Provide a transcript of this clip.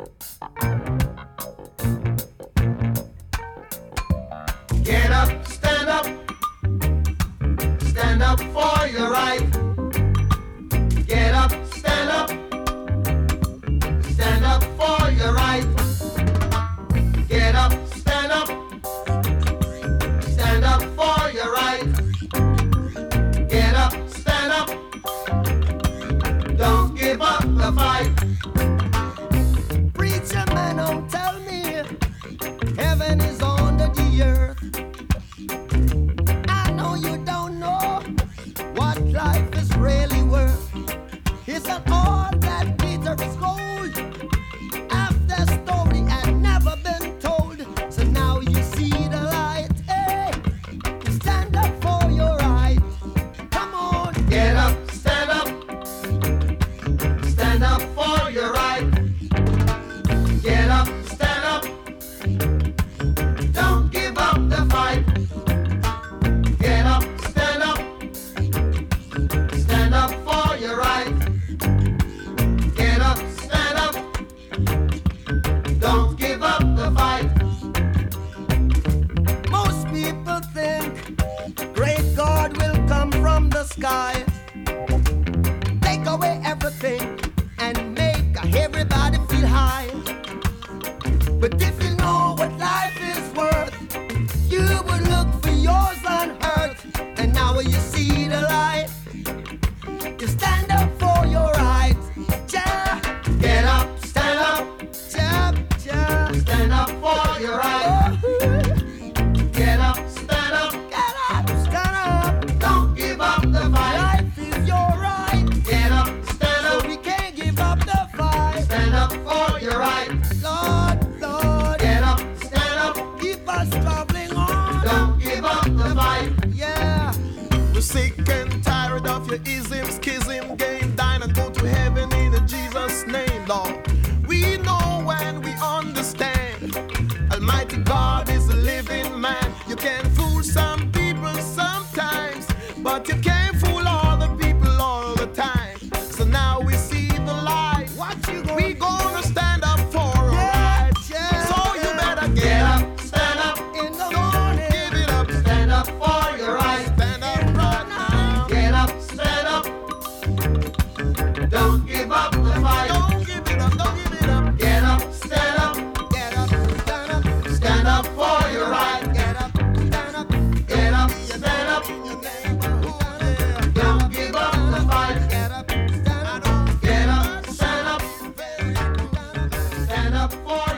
Get up, stand up for your right. Get up, stand up for your right. Get up, stand up for your right. Get up, stand up, don't give up the fight. Preacher man, don't tell me heaven is under the earth. I know you don't know what life is really worth. It's not all that glitter is gold. After story had never been told, so now you see the light. Hey, stand up for your right. Come on, get up, stand up for your right. Get up, stand up, don't give up the fight. Get up, stand up for your right. Get up, stand up, don't give up the fight. most people think great God will come from the sky, take away everything and make everybody feel high. But if you know what life is worth, you would look for yours on earth. And now when you see the light, you stand up for your rights. Ja, Get up, ja, ja. stand up for your right. Get up, Get up, stand up. don't give up the fight. Life is your right, Get up, so we can't give up the fight. stand up for your right. Lord, Lord, Get up, keep us traveling on. don't give up the fight. Yeah. We're sick and tired of your ism, schism, game, dine and go to heaven in Jesus' name, Lord. We know and we understand. Almighty God is a living man. You can fool some people sometimes, but you can't fool all the people all the time. So now we see the light. What you gonna We gonna stand up for our rights. yeah, So you better Get get up, up, stand up, in the morning? give it up, stand up for your right. stand up right now. Get up, stand up, don't give up the fight. Don't give it up, don't give it up. Get up, stand up, Get up, stand up, stand up for your right. get up, stand up. Get up, stand up, In your neighborhood, yeah. don't give up the fight. Get up, stand up. Get up, stand up, stand up for